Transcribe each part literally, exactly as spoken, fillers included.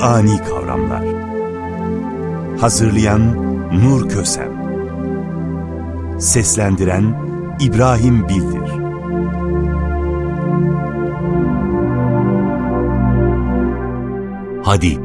Kur'ani kavramlar. Hazırlayan Nur Kösem. Seslendiren İbrahim Bildir. Hadid.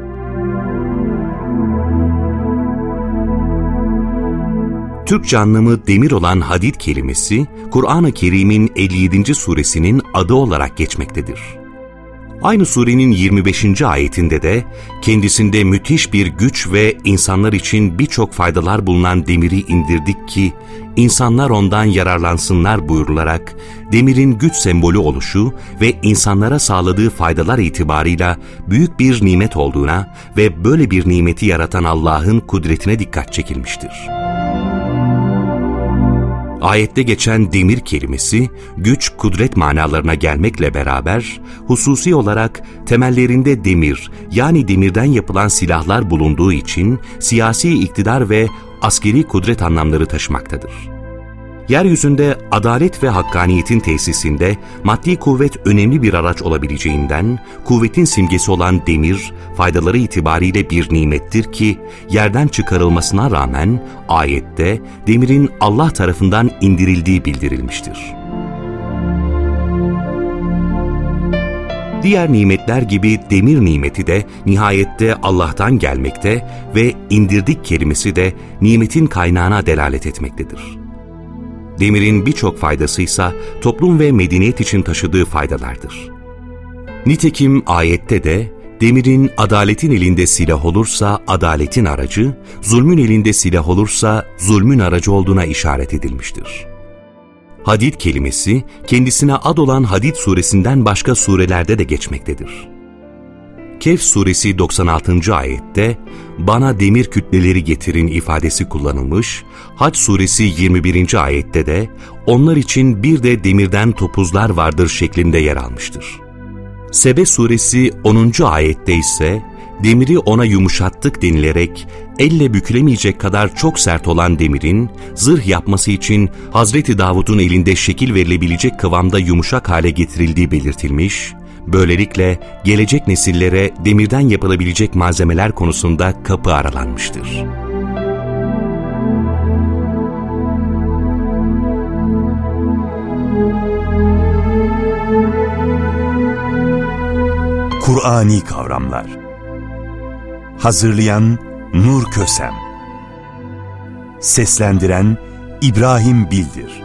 Türkçe anlamı demir olan hadid kelimesi, Kur'an-ı Kerim'in elli yedinci suresinin adı olarak geçmektedir. Aynı surenin yirmi beşinci ayetinde de kendisinde müthiş bir güç ve insanlar için birçok faydalar bulunan demiri indirdik ki insanlar ondan yararlansınlar buyurularak demirin güç sembolü oluşu ve insanlara sağladığı faydalar itibarıyla büyük bir nimet olduğuna ve böyle bir nimeti yaratan Allah'ın kudretine dikkat çekilmiştir. Ayette geçen demir kelimesi, güç, kudret manalarına gelmekle beraber, hususi olarak temellerinde demir, yani demirden yapılan silahlar bulunduğu için siyasi iktidar ve askeri kudret anlamları taşımaktadır. Yeryüzünde adalet ve hakkaniyetin tesisinde maddi kuvvet önemli bir araç olabileceğinden, kuvvetin simgesi olan demir, faydaları itibariyle bir nimettir ki, yerden çıkarılmasına rağmen ayette demirin Allah tarafından indirildiği bildirilmiştir. Diğer nimetler gibi demir nimeti de nihayette Allah'tan gelmekte ve indirdik kelimesi de nimetin kaynağına delalet etmektedir. Demirin birçok faydasıysa toplum ve medeniyet için taşıdığı faydalardır. Nitekim ayette de demirin adaletin elinde silah olursa adaletin aracı, zulmün elinde silah olursa zulmün aracı olduğuna işaret edilmiştir. Hadid kelimesi kendisine ad olan Hadid suresinden başka surelerde de geçmektedir. Kehf suresi doksan altıncı ayette "Bana demir kütleleri getirin" ifadesi kullanılmış, Hac suresi yirmi birinci ayette de "Onlar için bir de demirden topuzlar vardır" şeklinde yer almıştır. Sebe suresi onuncu ayette ise demiri ona yumuşattık denilerek elle bükülemeyecek kadar çok sert olan demirin zırh yapması için Hazreti Davud'un elinde şekil verilebilecek kıvamda yumuşak hale getirildiği belirtilmiş, böylelikle gelecek nesillere demirden yapılabilecek malzemeler konusunda kapı aralanmıştır. Kur'ani kavramlar. Hazırlayan Nur Kösem. Seslendiren İbrahim Bildir.